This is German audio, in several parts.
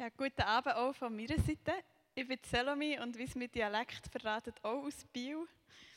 Ja, guten Abend auch von meiner Seite. Ich bin Salome und wie es mit Dialekt verratet, auch aus Biel.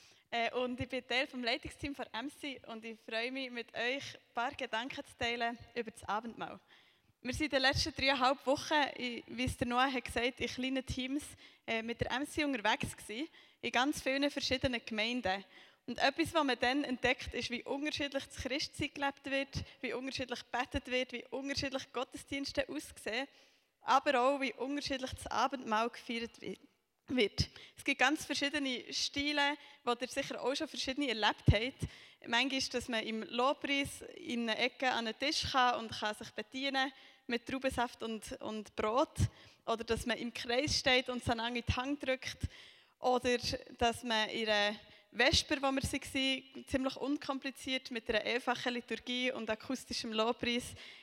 Und ich bin Teil des Leitungsteams von MC und ich freue mich, mit euch ein paar Gedanken zu teilen über das Abendmahl. Wir sind in den letzten 3,5 Wochen, wie es der Noah hat gesagt, in kleinen Teams mit der MC unterwegs gewesen, in ganz vielen verschiedenen Gemeinden. Und etwas, was man dann entdeckt, ist, wie unterschiedlich das Christsein gelebt wird, wie unterschiedlich gebetet wird, wie unterschiedlich Gottesdienste aussehen, aber auch, wie unterschiedlich das Abendmahl gefeiert wird. Es gibt ganz verschiedene Stile, die ihr sicher auch schon verschiedene erlebt habt. Manchmal ist, dass man im Lobpreis in einer Ecke an einen Tisch kann und kann sich bedienen mit Traubensaft und Brot. Oder dass man im Kreis steht und so lange in die Hand drückt. Oder dass man in einer Vesper, wo wir waren, ziemlich unkompliziert mit einer einfachen Liturgie und akustischem Lobpreis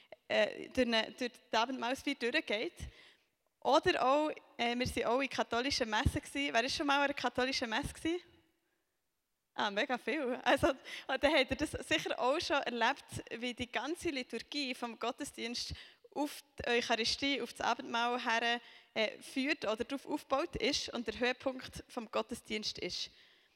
durch die Abendmahlsfeier durchgeht. Oder auch, wir waren auch in katholischen Messen. Wer war schon mal in einer katholischen Messe gewesen? Ah, mega viel. Also, dann habt ihr das sicher auch schon erlebt, wie die ganze Liturgie vom Gottesdienst auf die Eucharistie, auf das Abendmahl her führt oder darauf aufgebaut ist und der Höhepunkt vom Gottesdienst ist.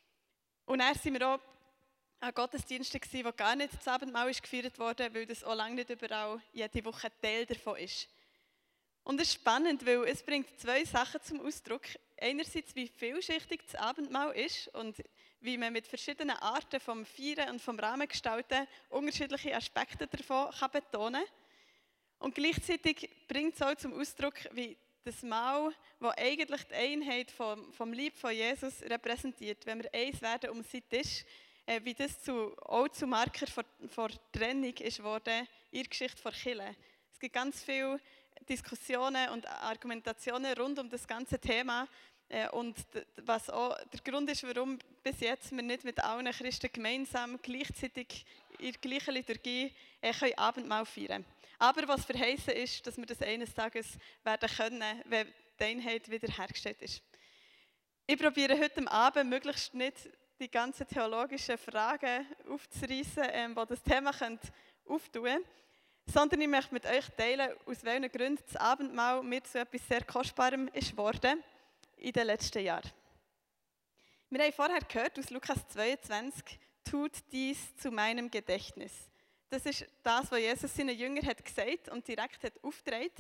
Und dann waren wir auch an Gottesdiensten, wo gar nicht das Abendmahl gefeiert wurde, weil das auch lange nicht überall jede Woche Teil davon ist. Und es ist spannend, weil es bringt zwei Sachen zum Ausdruck. Einerseits, wie vielschichtig das Abendmahl ist und wie man mit verschiedenen Arten vom Feiern und vom Rahmengestalten unterschiedliche Aspekte davon kann betonen kann. Und gleichzeitig bringt es auch zum Ausdruck, wie das Mahl, das eigentlich die Einheit vom Leib von Jesus repräsentiert, wenn wir eins werden um seinen Tisch, wie das auch zu Marker vor Trennung ist worden in der Geschichte der Kirche. Es gibt ganz viele Diskussionen und Argumentationen rund um das ganze Thema und was auch der Grund ist, warum bis jetzt wir nicht mit allen Christen gemeinsam gleichzeitig in der gleichen Liturgie Abendmahl feiern können. Aber was verheißen ist, dass wir das eines Tages werden können, wenn die Einheit wiederhergestellt ist. Ich probiere heute Abend möglichst nicht die ganzen theologischen Fragen aufzureissen, die das Thema auftun können, sondern ich möchte mit euch teilen, aus welchen Gründen das Abendmahl mir zu etwas sehr Kostbarem ist geworden in den letzten Jahren. Wir haben vorher gehört aus Lukas 22, tut dies zu meinem Gedächtnis. Das ist das, was Jesus seinen Jüngern hat gesagt und direkt hat aufgetragen.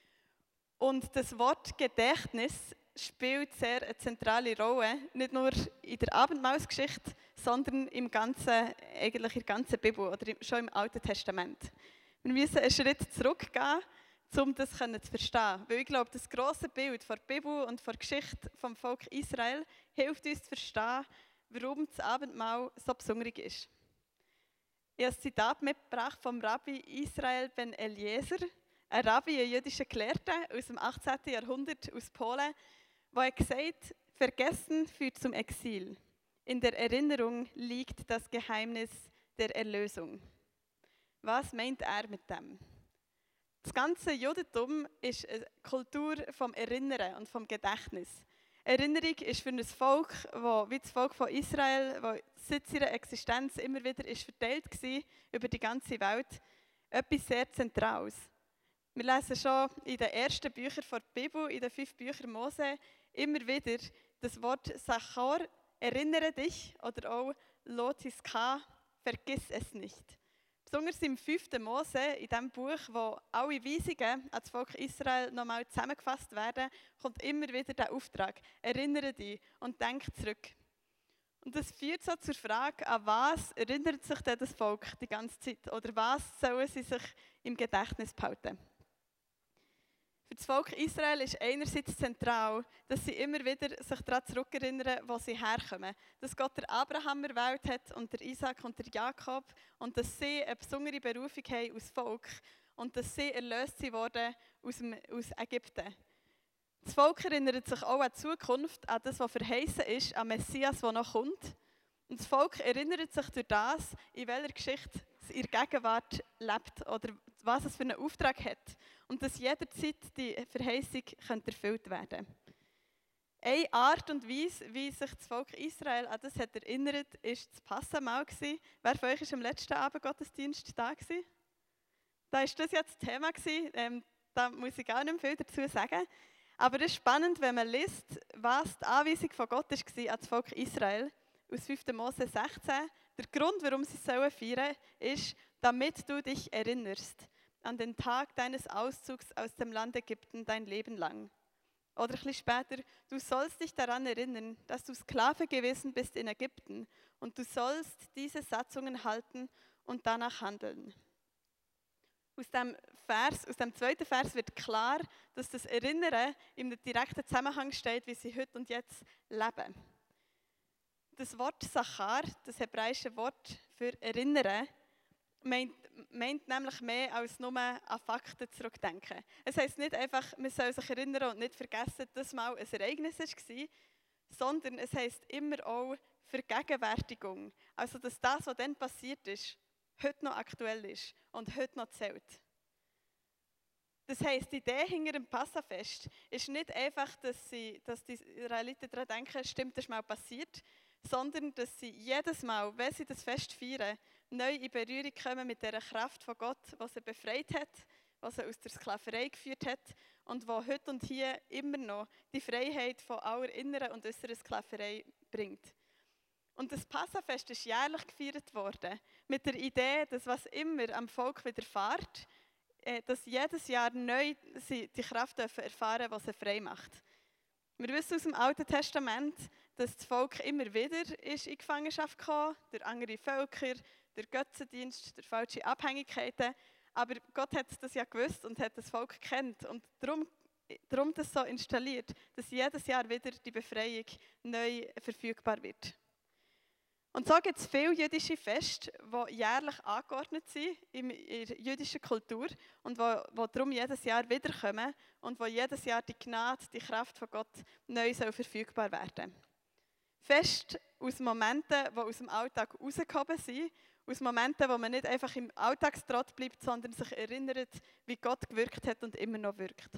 Und das Wort Gedächtnis spielt sehr eine zentrale Rolle, nicht nur in der Abendmahlsgeschichte, sondern eigentlich in der ganzen Bibel oder schon im Alten Testament. Wir müssen einen Schritt zurückgehen, um das zu verstehen. Weil ich glaube, das grosse Bild von der Bibel und von der Geschichte vom Volk Israel hilft uns zu verstehen, warum das Abendmahl so besonders ist. Ich habe ein Zitat mitgebracht vom Rabbi Israel ben Eliezer, ein Rabbi, ein jüdischer Gelehrter aus dem 18. Jahrhundert aus Polen, der gesagt hat, Vergessen führt zum Exil. In der Erinnerung liegt das Geheimnis der Erlösung. Was meint er mit dem? Das ganze Judentum ist eine Kultur vom Erinnern und vom Gedächtnis. Erinnerung ist für ein Volk, wie das Volk von Israel, das seit seiner Existenz immer wieder verteilt war über die ganze Welt, etwas sehr Zentrales. Wir lesen schon in den ersten Büchern der Bibel, in den 5 Büchern Mose, immer wieder das Wort Sachor, erinnere dich, oder auch Lotiska, vergiss es nicht. Besonders im 5. Mose, in dem Buch, wo alle Weisungen an das Volk Israel nochmal zusammengefasst werden, kommt immer wieder der Auftrag, erinnere dich und denk zurück. Und das führt so zur Frage, an was erinnert sich denn das Volk die ganze Zeit? Oder was sollen sie sich im Gedächtnis behalten? Für das Volk Israel ist einerseits zentral, dass sie immer wieder sich daran zurückerinnern, wo sie herkommen. Dass Gott der Abraham erwählt hat und der Isaac und der Jakob und dass sie eine besondere Berufung haben als Volk und dass sie erlöst wurden aus Ägypten. Das Volk erinnert sich auch an die Zukunft, an das, was verheißen ist, an Messias, der noch kommt. Und das Volk erinnert sich durch das, in welcher Geschichte es in der Gegenwart lebt oder was es für einen Auftrag hat. Und dass jederzeit die Verheißung erfüllt werden könnte. Eine Art und Weise, wie sich das Volk Israel an das hat erinnert, war das Passamal. Wer von euch war am letzten Abend Gottesdienst da? Da war das ja das Thema. da muss ich gar nicht viel dazu sagen. Aber es ist spannend, wenn man liest, was die Anweisung von Gott war an das Volk Israel. Aus 5. Mose 16. Der Grund, warum sie es feiern sollen, ist, damit du dich erinnerst an den Tag deines Auszugs aus dem Land Ägypten dein Leben lang. Oder ein bisschen später, du sollst dich daran erinnern, dass du Sklave gewesen bist in Ägypten und du sollst diese Satzungen halten und danach handeln. Aus dem zweiten Vers wird klar, dass das Erinnern im direkten Zusammenhang steht, wie sie heute und jetzt leben. Das Wort Sachar, das hebräische Wort für Erinnern, meint nämlich mehr als nur an Fakten zurückdenken. Es heisst nicht einfach, man soll sich erinnern und nicht vergessen, dass mal ein Ereignis war, sondern es heisst immer auch Vergegenwärtigung. Also, dass das, was dann passiert ist, heute noch aktuell ist und heute noch zählt. Das heisst, die Idee hinter dem Passafest ist nicht einfach, dass die Israeliten daran denken, stimmt, das ist mal passiert, sondern dass sie jedes Mal, wenn sie das Fest feiern, neu in Berührung kommen mit der Kraft von Gott, die sie befreit hat, die sie aus der Sklaverei geführt hat und die heute und hier immer noch die Freiheit von aller inneren und äußeren Sklaverei bringt. Und das Passafest ist jährlich gefeiert worden, mit der Idee, dass was immer am Volk widerfährt, dass jedes Jahr neu sie die Kraft erfahren dürfen, die sie frei macht. Wir wissen aus dem Alten Testament, dass das Volk immer wieder ist in Gefangenschaft kam, durch andere Völker, durch Götzendienst, durch falsche Abhängigkeiten. Aber Gott hat das ja gewusst und hat das Volk gekannt und darum das so installiert, dass jedes Jahr wieder die Befreiung neu verfügbar wird. Und so gibt es viele jüdische Feste, die jährlich angeordnet sind in der jüdischen Kultur und die darum jedes Jahr wiederkommen und wo jedes Jahr die Gnade, die Kraft von Gott neu verfügbar werden. Fest aus Momenten, die aus dem Alltag rausgehoben sind, aus Momenten, wo man nicht einfach im Alltagstrott bleibt, sondern sich erinnert, wie Gott gewirkt hat und immer noch wirkt.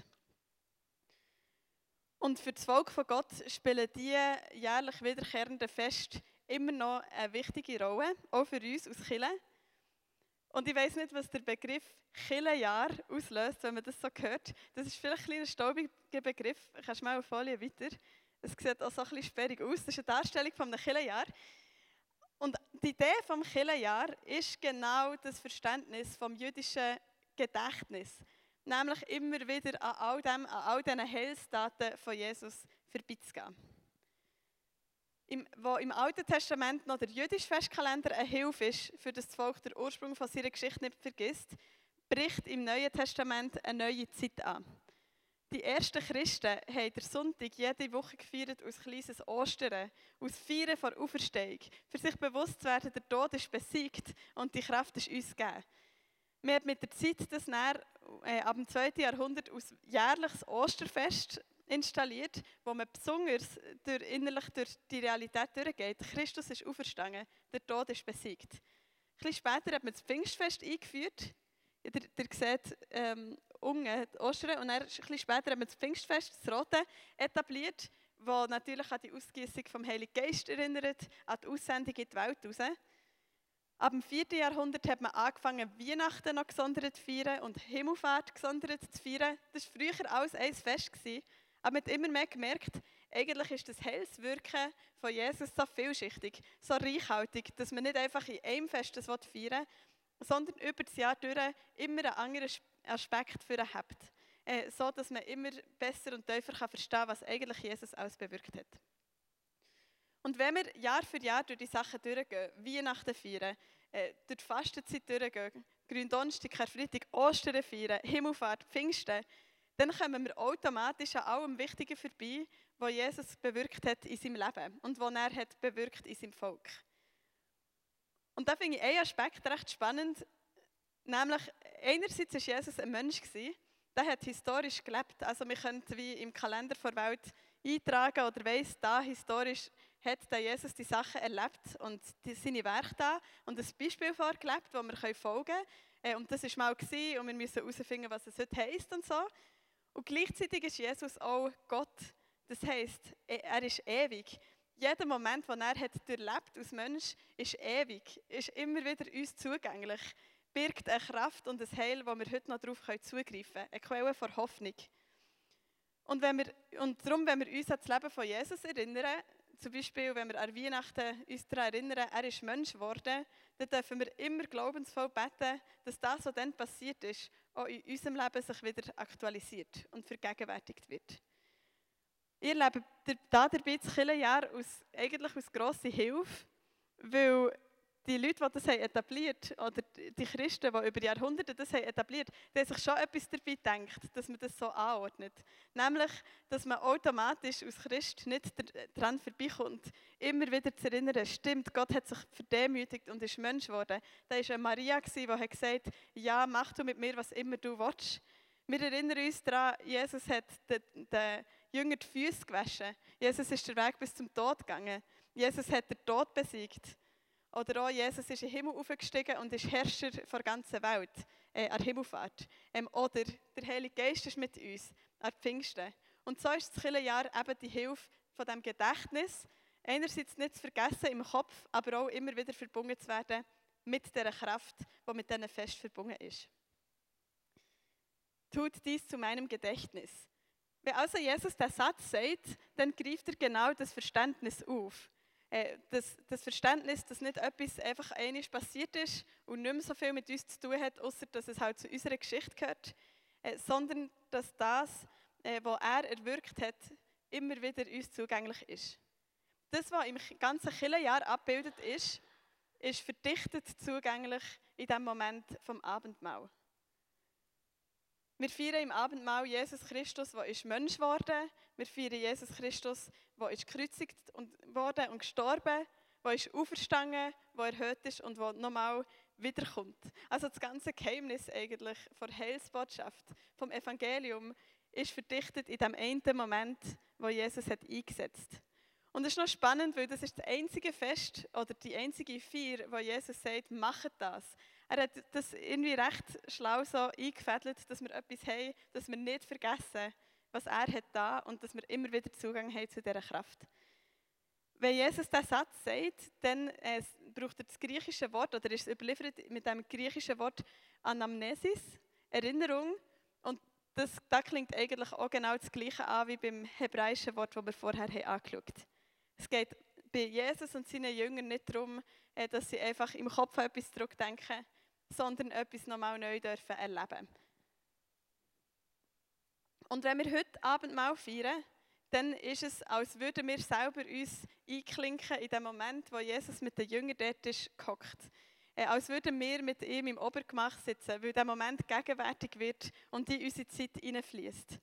Und für das Volk von Gott spielen diese jährlich wiederkehrenden Feste immer noch eine wichtige Rolle, auch für uns als Kirche. Und ich weiss nicht, was der Begriff Kirchenjahr auslöst, wenn man das so hört. Das ist vielleicht ein kleiner staubiger Begriff. Kannst du mal eine Folie weiter? Es sieht auch so ein bisschen sperrig aus. Das ist eine Darstellung von einem Kirchenjahr. Und die Idee des Kirchenjahr ist genau das Verständnis vom jüdischen Gedächtnis. Nämlich immer wieder an all diesen Heilstaten von Jesus vorbeizugehen. Wo im Alten Testament noch der jüdische Festkalender eine Hilfe ist, für das Volk den Ursprung von seiner Geschichte nicht vergisst, bricht im Neuen Testament eine neue Zeit an. Die ersten Christen haben den Sonntag jede Woche gefeiert als kleines Ostern, aus Feiern vor Auferstehung, für sich bewusst zu werden, der Tod ist besiegt und die Kraft ist uns gegeben. Man hat mit der Zeit das ab dem 2. Jahrhundert als jährliches Osterfest installiert, wo man besonders innerlich durch die Realität durchgeht. Christus ist auferstanden, der Tod ist besiegt. Ein bisschen später hat man das Pfingstfest eingeführt. Ihr seht unten die Ostern. Und dann, ein bisschen später hat man das Pfingstfest, das Rote, etabliert, das natürlich an die Ausgießung vom Heiligen Geist erinnert, an die Aussendung in die Welt raus. Ab dem 4. Jahrhundert hat man angefangen, Weihnachten noch gesondert zu feiern und Himmelfahrt gesondert zu feiern. Das war früher alles ein Fest. Aber man hat immer mehr gemerkt, eigentlich ist das Heilswirken von Jesus so vielschichtig, so reichhaltig, dass man nicht einfach in einem Fest das feiern will, sondern über das Jahr durch immer einen anderen Aspekt für ihn hat. So, dass man immer besser und tiefer verstehen kann, was eigentlich Jesus alles bewirkt hat. Und wenn wir Jahr für Jahr durch die Sachen durchgehen, Weihnachten feiern, durch die Fastenzeit durchgehen, Gründonnerstag, Karfreitag, Ostern feiern, Himmelfahrt, Pfingsten, dann kommen wir automatisch an allem Wichtigen vorbei, was Jesus bewirkt hat in seinem Leben und was er hat bewirkt in seinem Volk. Und da finde ich einen Aspekt recht spannend, nämlich einerseits war Jesus ein Mensch, der hat historisch gelebt. Also wir können wie im Kalender der Welt eintragen oder weiss, da historisch hat der Jesus die Sachen erlebt und seine Werke da und ein Beispiel vorgelebt, das wir folgen können. Und das war mal und wir müssen herausfinden, was es heute heisst und so. Und gleichzeitig ist Jesus auch Gott. Das heisst, er ist ewig. Jeder Moment, den er hat durchlebt als Mensch, ist ewig, ist immer wieder uns zugänglich. birgt eine Kraft und ein Heil, wo wir heute noch darauf zugreifen können. Eine Quelle von Hoffnung. Und darum, wenn wir uns an das Leben von Jesus erinnern, zum Beispiel, wenn wir an Weihnachten uns daran erinnern, er ist Mensch geworden, dann dürfen wir immer glaubensvoll beten, dass das, was dann passiert ist, auch in unserem Leben sich wieder aktualisiert und vergegenwärtigt wird. Ihr lebt dabei das Kirchenjahr eigentlich aus grosser Hilfe, weil die Leute, die das etabliert haben, oder die Christen, die über Jahrhunderte das etabliert haben, die haben sich schon etwas dabei gedacht, dass man das so anordnet. Nämlich, dass man automatisch als Christ nicht daran vorbeikommt, immer wieder zu erinnern, stimmt, Gott hat sich verdemütigt und ist Mensch geworden. Da war eine Maria, die gesagt hat, ja, mach du mit mir, was immer du willst. Wir erinnern uns daran, Jesus hat den Jüngern die Füße gewaschen. Jesus ist den Weg bis zum Tod gegangen. Jesus hat den Tod besiegt. Oder auch Jesus ist in den Himmel aufgestiegen und ist Herrscher der ganzen Welt, an der Himmelfahrt. Oder der Heilige Geist ist mit uns, an Pfingsten. Und so ist das Kirchenjahr eben die Hilfe von diesem Gedächtnis, einerseits nicht zu vergessen im Kopf, aber auch immer wieder verbunden zu werden mit dieser Kraft, die mit diesen Fest verbunden ist. Tut dies zu meinem Gedächtnis. Wenn also Jesus diesen Satz sagt, dann greift er genau das Verständnis auf. Das Verständnis, dass nicht etwas einfach einmal passiert ist und nicht mehr so viel mit uns zu tun hat, außer dass es halt zu unserer Geschichte gehört, sondern dass das, was er erwirkt hat, immer wieder uns zugänglich ist. Das, was im ganzen Kirchenjahr abgebildet ist verdichtet zugänglich in dem Moment vom Abendmahl. Wir feiern im Abendmahl Jesus Christus, der ist Mensch geworden. Wir feiern Jesus Christus, der ist gekreuzigt worden und gestorben, der ist auferstanden, der erhöht ist und der nochmal wiederkommt. Also das ganze Geheimnis eigentlich von Heilsbotschaft, vom Evangelium, ist verdichtet in dem einen Moment, wo Jesus hat eingesetzt. Und es ist noch spannend, weil das ist das einzige Fest oder die einzige Feier, wo Jesus sagt, macht das. Er hat das irgendwie recht schlau so eingefädelt, dass wir etwas haben, dass wir nicht vergessen, was er hat da und dass wir immer wieder Zugang haben zu dieser Kraft. Wenn Jesus diesen Satz sagt, dann braucht er das griechische Wort, oder ist es überliefert mit dem griechischen Wort Anamnesis, Erinnerung. Und da klingt eigentlich auch genau das Gleiche an wie beim hebräischen Wort, das wir vorher angeschaut haben. Es geht bei Jesus und seinen Jüngern nicht darum, dass sie einfach im Kopf an etwas zurückdenken, sondern etwas nochmal neu dürfen erleben. Und wenn wir heute Abendmahl feiern, dann ist es, als würden wir selber uns einklinken in dem Moment, wo Jesus mit den Jüngern dort ist gehockt. Als würden wir mit ihm im Obergemach sitzen, weil der Moment gegenwärtig wird und in unsere Zeit hineinfließt.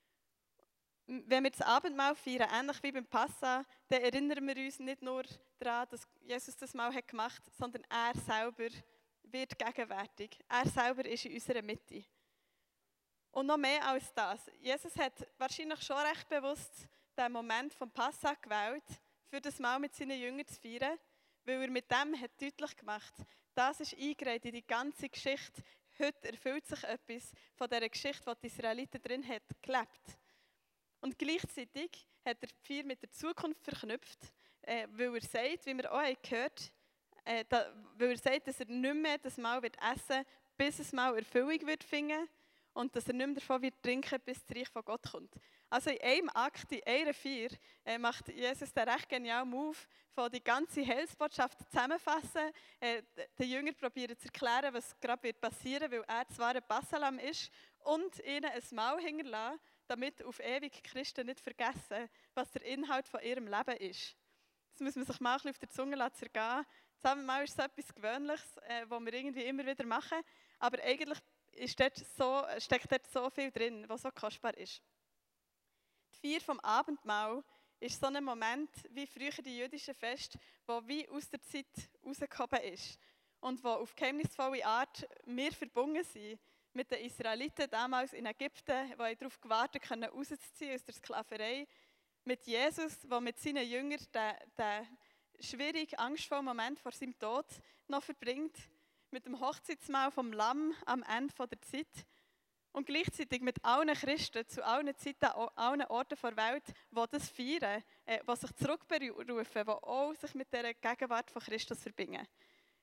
Wenn wir das Abendmahl feiern, ähnlich wie beim Passa, dann erinnern wir uns nicht nur daran, dass Jesus das Mal hat gemacht hat, sondern er selber wird gegenwärtig. Er selber ist in unserer Mitte. Und noch mehr als das. Jesus hat wahrscheinlich schon recht bewusst den Moment vom Passa gewählt, für das Mal mit seinen Jüngern zu feiern, weil er mit dem hat deutlich gemacht, das ist eingereiht in die ganze Geschichte. Heute erfüllt sich etwas von dieser Geschichte, die die Israeliten drin hat, gelebt. Und gleichzeitig hat er die Feier mit der Zukunft verknüpft, weil er sagt, wie wir auch gehört haben, weil er sagt, dass er nicht mehr das Mahl wird essen, bis es Mal Erfüllung wird finden und dass er nicht mehr davon wird trinken, bis das Reich von Gott kommt. Also in einem Akt, in einer Feier, macht Jesus den recht genialen Move, von die ganze Heilsbotschaft zusammenfassen. Den Jüngern probieren zu erklären, was gerade passieren wird, weil er zwar ein Passalam ist und ihnen ein Mahl hinterlassen, damit auf ewig Christen nicht vergessen, was der Inhalt von ihrem Leben ist. Das muss man sich mal ein bisschen auf der Zunge zergehen. Das Abendmahl ist so etwas Gewöhnliches, was wir irgendwie immer wieder machen, aber eigentlich steckt dort so viel drin, was so kostbar ist. Die Feier vom Abendmahl ist so ein Moment, wie früher die jüdischen Feste, wo wie aus der Zeit rausgehoben ist und wo auf geheimnisvolle Art wir verbunden sind mit den Israeliten damals in Ägypten, die darauf gewartet haben, rauszuziehen aus der Sklaverei, mit Jesus, der mit seinen Jüngern den schwierigen, angstvollen Moment vor seinem Tod noch verbringt, mit dem Hochzeitsmahl vom Lamm am Ende der Zeit und gleichzeitig mit allen Christen zu allen Zeiten, an allen Orten der Welt, die das feiern, die sich zurückberufen, die auch sich mit der Gegenwart von Christus verbinden.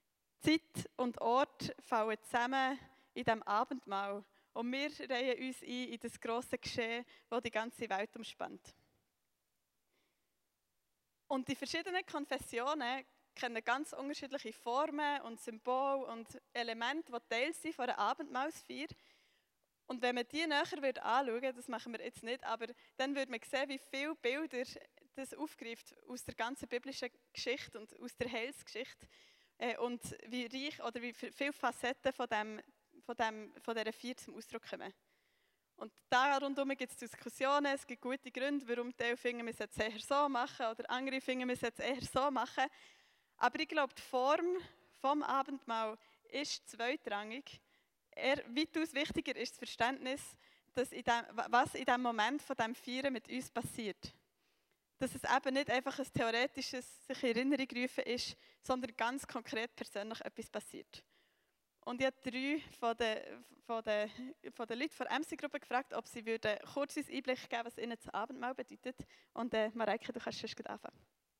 Zeit und Ort fallen zusammen in diesem Abendmahl. Und wir reihen uns ein in das grosse Geschehen, das die ganze Welt umspannt. Und die verschiedenen Konfessionen kennen ganz unterschiedliche Formen und Symbole und Elemente, die Teil sind von einer Abendmahlsfeier. Und wenn man die näher anschauen würde, das machen wir jetzt nicht, aber dann würde man sehen, wie viele Bilder das aufgreift aus der ganzen biblischen Geschichte und aus der Heilsgeschichte. Und wie reich oder wie viele Facetten von dieser Feier zum Ausdruck kommen. Und da rundherum gibt es Diskussionen, es gibt gute Gründe, warum Teile finden, wir sollten es eher so machen oder andere finden, wir sollten es eher so machen. Aber ich glaube, die Form vom Abendmahl ist zweitrangig. Weitaus wichtiger ist das Verständnis, was in diesem Moment von diesem Feiern mit uns passiert. Dass es eben nicht einfach ein theoretisches sich in Erinnerung rufen ist, sondern ganz konkret persönlich etwas passiert. Und ich habe 3 von den Leuten der MC-Gruppe gefragt, ob sie kurz einen Einblick geben, was ihnen das Abendmahl bedeutet. Und Mareike, du kannst schon anfangen.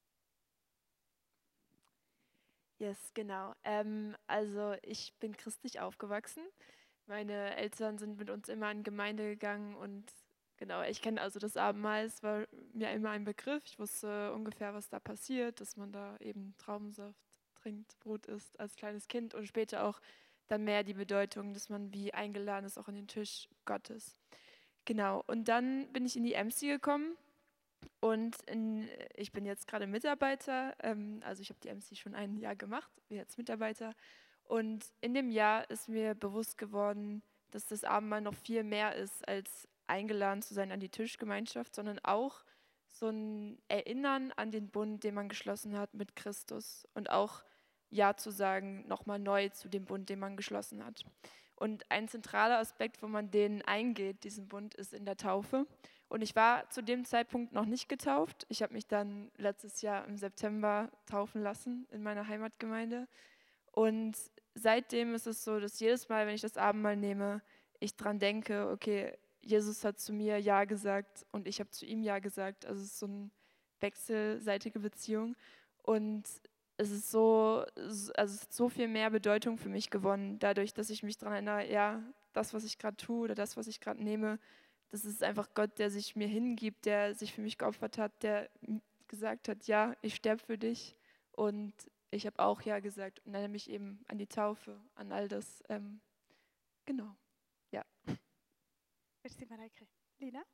Yes, genau. Also ich bin christlich aufgewachsen. Meine Eltern sind mit uns immer in die Gemeinde gegangen und genau, ich kenne also das Abendmahl, es war mir immer ein Begriff. Ich wusste ungefähr, was da passiert, dass man da eben Traubensaft trinkt, Brot isst als kleines Kind und später auch dann mehr die Bedeutung, dass man wie eingeladen ist, auch an den Tisch Gottes. Genau, und dann bin ich in die MC gekommen und ich bin jetzt gerade Mitarbeiter, also ich habe die MC schon ein Jahr gemacht, bin jetzt Mitarbeiter. Und in dem Jahr ist mir bewusst geworden, dass das Abendmahl noch viel mehr ist, als eingeladen zu sein an die Tischgemeinschaft, sondern auch so ein Erinnern an den Bund, den man geschlossen hat mit Christus und auch Ja zu sagen, nochmal neu zu dem Bund, den man geschlossen hat. Und ein zentraler Aspekt, wo man den eingeht, diesen Bund, ist in der Taufe. Und ich war zu dem Zeitpunkt noch nicht getauft. Ich habe mich dann letztes Jahr im September taufen lassen in meiner Heimatgemeinde. Und seitdem ist es so, dass jedes Mal, wenn ich das Abendmahl nehme, ich dran denke, okay, Jesus hat zu mir Ja gesagt und ich habe zu ihm Ja gesagt. Also es ist so eine wechselseitige Beziehung. Und es ist also es hat so viel mehr Bedeutung für mich gewonnen, dadurch, dass ich mich daran erinnere, ja, das, was ich gerade tue oder das, was ich gerade nehme, das ist einfach Gott, der sich mir hingibt, der sich für mich geopfert hat, der gesagt hat, ja, ich sterbe für dich. Und ich habe auch Ja gesagt und erinnere mich eben an die Taufe, an all das. Genau, ja. Merci, Mareike. Lina?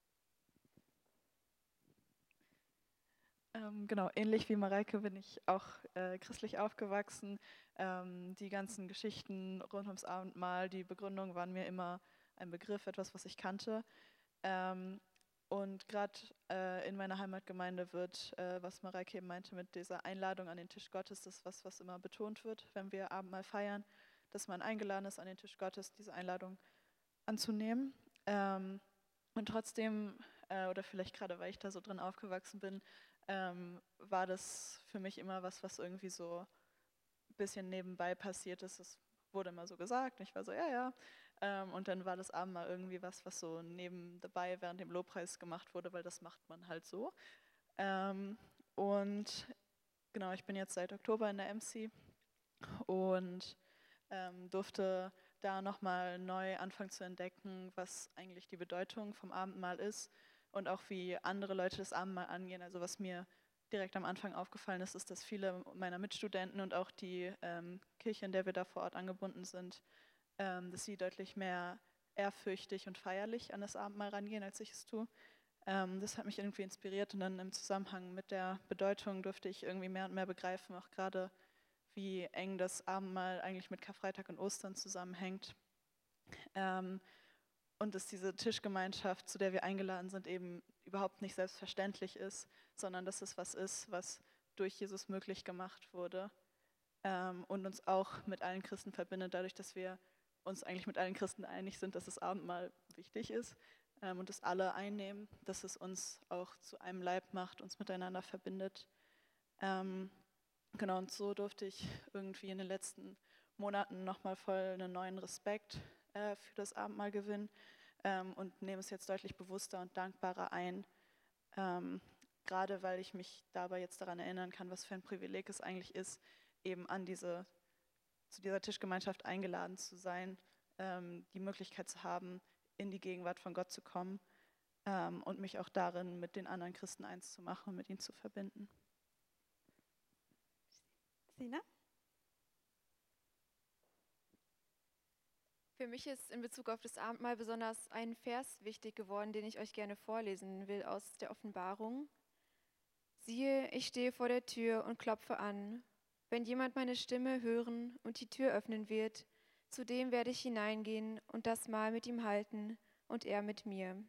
Genau, ähnlich wie Mareike bin ich auch christlich aufgewachsen. Die ganzen Geschichten rund ums Abendmahl, die Begründungen waren mir immer ein Begriff, etwas, was ich kannte. Und gerade in meiner Heimatgemeinde wird, was Mareike eben meinte, mit dieser Einladung an den Tisch Gottes, das ist was immer betont wird, wenn wir Abendmahl feiern, dass man eingeladen ist, an den Tisch Gottes diese Einladung anzunehmen. Und trotzdem, oder vielleicht gerade, weil ich da so drin aufgewachsen bin, war das für mich immer was irgendwie so ein bisschen nebenbei passiert ist. Es wurde immer so gesagt und ich war so, ja, ja. Und dann war das Abendmahl irgendwie was so nebenbei während dem Lobpreis gemacht wurde, weil das macht man halt so. Und genau, ich bin jetzt seit Oktober in der MC und durfte da nochmal neu anfangen zu entdecken, was eigentlich die Bedeutung vom Abendmahl ist und auch wie andere Leute das Abendmahl angehen. Also was mir direkt am Anfang aufgefallen ist, ist, dass viele meiner Mitstudenten und auch die Kirche, in der wir da vor Ort angebunden sind, dass sie deutlich mehr ehrfürchtig und feierlich an das Abendmahl rangehen, als ich es tue. Das hat mich irgendwie inspiriert und dann im Zusammenhang mit der Bedeutung durfte ich irgendwie mehr und mehr begreifen, auch gerade wie eng das Abendmahl eigentlich mit Karfreitag und Ostern zusammenhängt. Und dass diese Tischgemeinschaft, zu der wir eingeladen sind, eben überhaupt nicht selbstverständlich ist, sondern dass es was ist, was durch Jesus möglich gemacht wurde und uns auch mit allen Christen verbindet, dadurch, dass wir uns eigentlich mit allen Christen einig sind, dass das Abendmahl wichtig ist und das alle einnehmen, dass es uns auch zu einem Leib macht, uns miteinander verbindet. Genau, und so durfte ich irgendwie in den letzten Monaten nochmal voll einen neuen Respekt für das Abendmahl gewinnen und nehme es jetzt deutlich bewusster und dankbarer ein. Gerade weil ich mich dabei jetzt daran erinnern kann, was für ein Privileg es eigentlich ist, eben an diese zu dieser Tischgemeinschaft eingeladen zu sein, die Möglichkeit zu haben, in die Gegenwart von Gott zu kommen und mich auch darin mit den anderen Christen eins zu machen und mit ihnen zu verbinden. Sina? Für mich ist in Bezug auf das Abendmahl besonders ein Vers wichtig geworden, den ich euch gerne vorlesen will aus der Offenbarung. Siehe, ich stehe vor der Tür und klopfe an. Wenn jemand meine Stimme hören und die Tür öffnen wird, zu dem werde ich hineingehen und das Mahl mit ihm halten und er mit mir.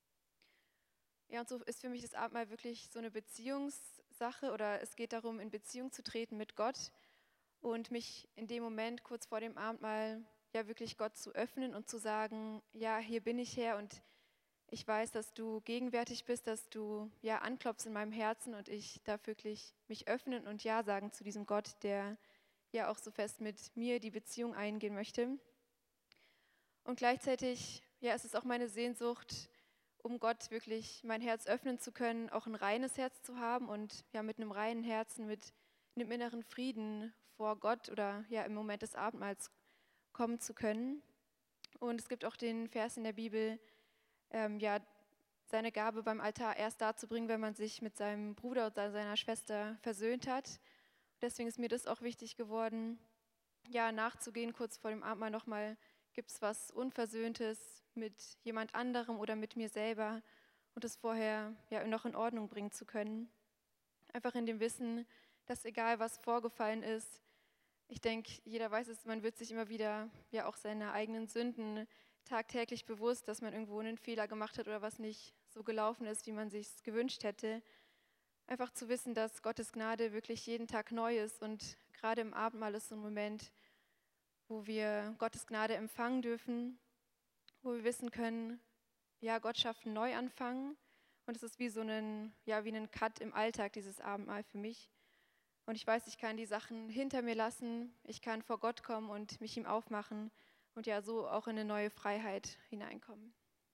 Ja, und so ist für mich das Abendmahl wirklich so eine Beziehungssache, oder es geht darum, in Beziehung zu treten mit Gott und mich in dem Moment kurz vor dem Abendmahl ja wirklich Gott zu öffnen und zu sagen, ja, hier bin ich Herr und ich weiß, dass du gegenwärtig bist, dass du ja anklopfst in meinem Herzen und ich darf wirklich mich öffnen und Ja sagen zu diesem Gott, der ja auch so fest mit mir die Beziehung eingehen möchte. Und gleichzeitig, ja, es ist auch meine Sehnsucht, um Gott wirklich mein Herz öffnen zu können, auch ein reines Herz zu haben und ja mit einem reinen Herzen, mit einem inneren Frieden vor Gott oder ja im Moment des Abendmahls kommen zu können. Und es gibt auch den Vers in der Bibel, ja, seine Gabe beim Altar erst darzubringen, wenn man sich mit seinem Bruder oder seiner Schwester versöhnt hat. Deswegen ist mir das auch wichtig geworden, ja, nachzugehen, kurz vor dem Abendmahl nochmal, gibt es was Unversöhntes mit jemand anderem oder mit mir selber und das vorher ja noch in Ordnung bringen zu können. Einfach in dem Wissen, dass egal was vorgefallen ist, ich denke, jeder weiß es, man wird sich immer wieder ja auch seiner eigenen Sünden tagtäglich bewusst, dass man irgendwo einen Fehler gemacht hat oder was nicht so gelaufen ist, wie man sich gewünscht hätte. Einfach zu wissen, dass Gottes Gnade wirklich jeden Tag neu ist und gerade im Abendmahl ist so ein Moment, wo wir Gottes Gnade empfangen dürfen, wo wir wissen können, ja, Gott schafft einen Neuanfang und es ist wie so ein, ja, wie ein Cut im Alltag, dieses Abendmahl für mich. Und ich weiß, ich kann die Sachen hinter mir lassen, ich kann vor Gott kommen und mich ihm aufmachen und ja so auch in eine neue Freiheit hineinkommen.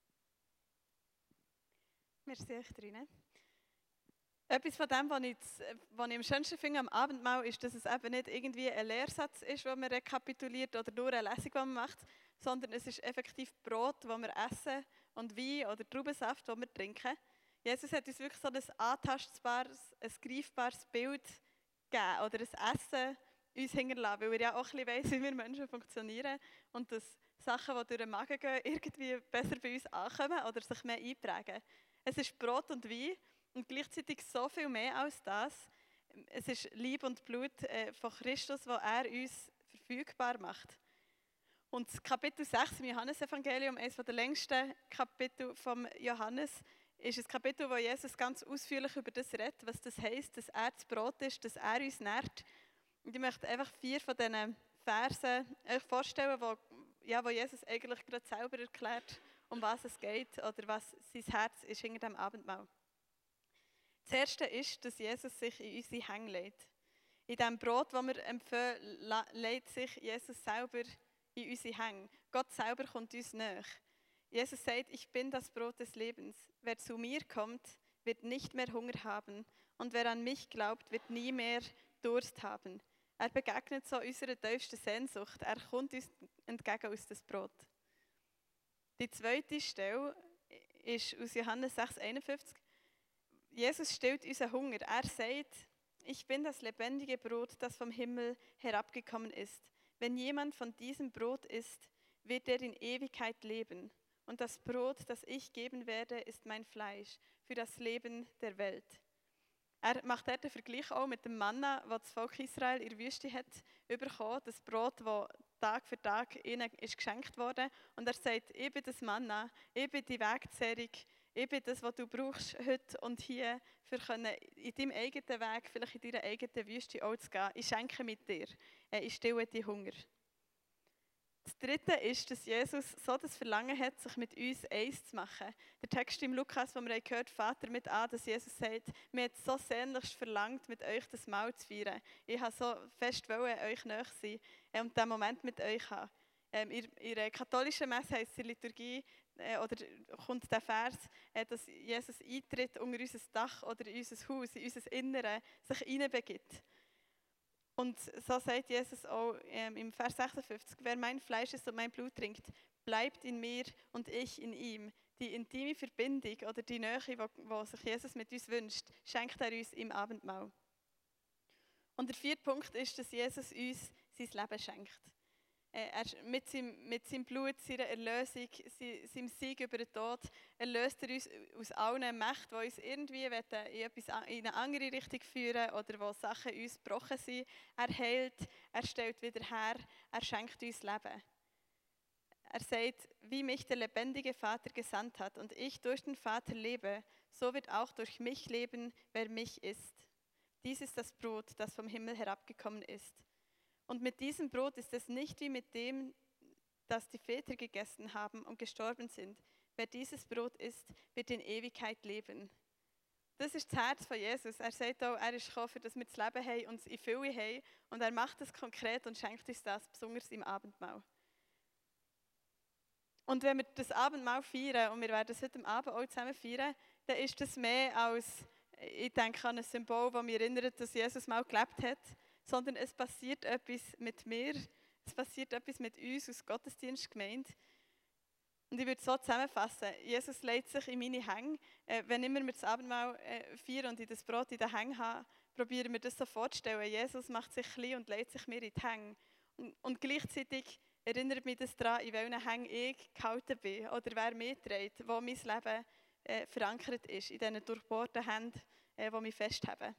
Merci euch drinnen. Etwas von dem, was ich am schönsten finde am Abendmahl, ist, dass es eben nicht irgendwie ein Lehrsatz ist, den man rekapituliert oder nur eine Lesung, die man macht, sondern es ist effektiv Brot, das wir essen und Wein oder Traubensaft, den wir trinken. Jesus hat uns wirklich so ein antastbares, ein greifbares Bild gegeben oder ein Essen uns hinterlassen, weil er ja auch ein bisschen weiss, wie wir Menschen funktionieren und dass Sachen, die durch den Magen gehen, irgendwie besser bei uns ankommen oder sich mehr einprägen. Es ist Brot und Wein und gleichzeitig so viel mehr als das. Es ist Leib und Blut von Christus, das er uns verfügbar macht. Und das Kapitel 6 im Johannesevangelium, eines der längsten Kapitel von Johannes, ist ein Kapitel, wo Jesus ganz ausführlich über das redet, was das heisst, dass er das Brot ist, dass er uns nährt. Und ich möchte einfach 4 von diesen Versen euch vorstellen, wo Jesus eigentlich gerade selber erklärt, um was es geht oder was sein Herz ist hinter dem Abendmahl. Das erste ist, dass Jesus sich in unsere Hände legt. In dem Brot, das wir empfehlen, legt sich Jesus selber in unsere Hände. Gott selber kommt uns näher. Jesus sagt, ich bin das Brot des Lebens. Wer zu mir kommt, wird nicht mehr Hunger haben. Und wer an mich glaubt, wird nie mehr Durst haben. Er begegnet so unserer tiefsten Sehnsucht. Er kommt uns entgegen aus das Brot. Die zweite Stelle ist aus Johannes 6,51. Jesus stillt unseren Hunger. Er sagt, ich bin das lebendige Brot, das vom Himmel herabgekommen ist. Wenn jemand von diesem Brot isst, wird er in Ewigkeit leben. Und das Brot, das ich geben werde, ist mein Fleisch für das Leben der Welt. Er macht dort den Vergleich auch mit dem Manna, das das Volk Israel in der Wüste hat bekommen, das Brot, das Tag für Tag ihnen ist geschenkt wurde. Und er sagt, ich bin das Manna, ich bin die Wegzehrung, ich bin das, was du brauchst heute und hier, für in deinem eigenen Weg, vielleicht in deiner eigenen Wüste auch zu gehen. Ich schenke mit dir, ich stille die Hunger. Das Dritte ist, dass Jesus so das Verlangen hat, sich mit uns eins zu machen. Der Text im Lukas, den wir gehört haben, fängt damit an, dass Jesus sagt, mir hat so sehnlichst verlangt, mit euch das Mahl zu feiern. Ich habe so fest wollen, euch nahe sein und diesen Moment mit euch haben. In der katholischen Messe heisst es in der Liturgie, oder kommt der Vers, dass Jesus eintritt unter unser Dach oder in unser Haus, in unser Innere, sich hineinbegibt. Und so sagt Jesus auch im Vers 56, wer mein Fleisch isst und mein Blut trinkt, bleibt in mir und ich in ihm. Die intime Verbindung oder die Nähe, die sich Jesus mit uns wünscht, schenkt er uns im Abendmahl. Und der vierte Punkt ist, dass Jesus uns sein Leben schenkt. Mit seinem Blut, seiner Erlösung, seinem Sieg über den Tod, erlöst er uns aus allen Mächten, die uns irgendwie in eine andere Richtung führen oder wo Sachen uns gebrochen sind. Er heilt, er stellt wieder her, er schenkt uns Leben. Er sagt, wie mich der lebendige Vater gesandt hat und ich durch den Vater lebe, so wird auch durch mich leben, wer mich isst. Dies ist das Brot, das vom Himmel herabgekommen ist. Und mit diesem Brot ist es nicht wie mit dem, das die Väter gegessen haben und gestorben sind. Wer dieses Brot isst, wird in Ewigkeit leben. Das ist das Herz von Jesus. Er sagt auch, er ist gekommen, dass wir das Leben haben und es in Fülle haben. Und er macht das konkret und schenkt uns das, besonders im Abendmahl. Und wenn wir das Abendmahl feiern, und wir werden es heute Abend auch zusammen feiern, dann ist das mehr als, ich denke an ein Symbol, das mich erinnert, dass Jesus mal gelebt hat, sondern es passiert etwas mit mir, es passiert etwas mit uns als Gottesdienstgemeinde. Und ich würde es so zusammenfassen, Jesus legt sich in meine Hände. Wenn immer wir das Abendmahl feiern und ich das Brot in den Hängen habe, probieren wir das so vorzustellen. Jesus macht sich klein und legt sich mir in die Hänge. Und gleichzeitig erinnert mich das daran, in welchen Hängen ich gehalten bin oder wer mich trägt, wo mein Leben verankert ist, in diesen durchbohrten Händen, die mich festhalten.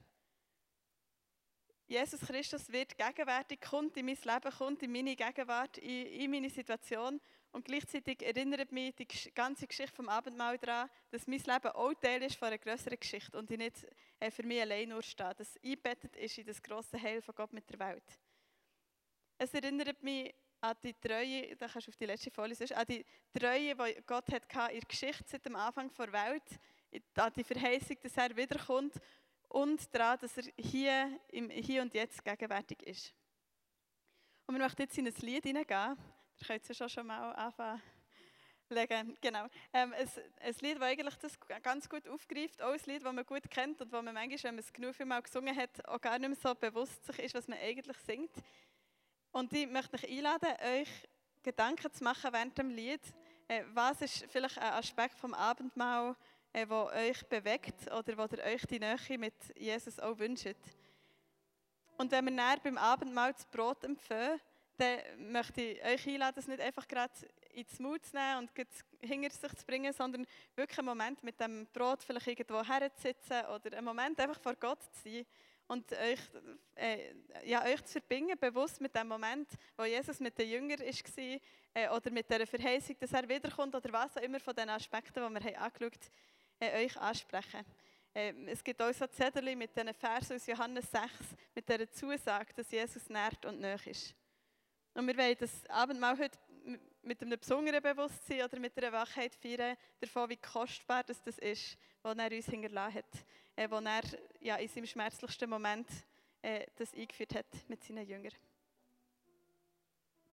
Jesus Christus wird gegenwärtig, kommt in mein Leben, kommt in meine Gegenwart, in meine Situation und gleichzeitig erinnert mich die ganze Geschichte vom Abendmahl daran, dass mein Leben auch Teil ist von einer grösseren Geschichte und ich nicht für mich allein nur stehe, dass eingebettet ist in das grosse Heil von Gott mit der Welt. Es erinnert mich an die Treue, da kannst du auf die letzte Folie sehen, an die Treue, die Gott hatte in der Geschichte seit dem Anfang der Welt, an die Verheißung, dass er wiederkommt und daran, dass er hier, im Hier und Jetzt gegenwärtig ist. Und wir möchten jetzt in ein Lied hineingehen. Da könnt ihr schon mal anfangen legen. Genau. Ein Lied, das eigentlich das ganz gut aufgreift, auch ein Lied, das man gut kennt und das man manchmal, wenn man es genug viel Mal gesungen hat, auch gar nicht mehr so bewusst sich ist, was man eigentlich singt. Und ich möchte euch einladen, euch Gedanken zu machen während dem Lied. Was ist vielleicht ein Aspekt vom Abendmahl, der euch bewegt oder wo ihr euch die Nähe mit Jesus auch wünscht. Und wenn wir näher beim Abendmahl das Brot empfehlen, dann möchte ich euch einladen, es nicht einfach gerade ins Mund zu nehmen und hinter sich zu bringen, sondern wirklich einen Moment mit dem Brot vielleicht irgendwo herzusitzen oder einen Moment einfach vor Gott zu sein und euch zu verbinden, bewusst mit dem Moment, wo Jesus mit den Jüngern war oder mit der Verheißung, dass er wiederkommt oder was auch immer von den Aspekten, die wir angeschaut haben, euch ansprechen. Es gibt auch so Zettel mit diesen Versen aus Johannes 6, mit dieser Zusage, dass Jesus nährt und nahe ist. Und wir wollen das Abendmahl heute mit einem besonderen Bewusstsein oder mit einer Wachheit feiern, davon, wie kostbar das ist, was er uns hinterlassen hat, wo er in seinem schmerzlichsten Moment das eingeführt hat mit seinen Jüngern.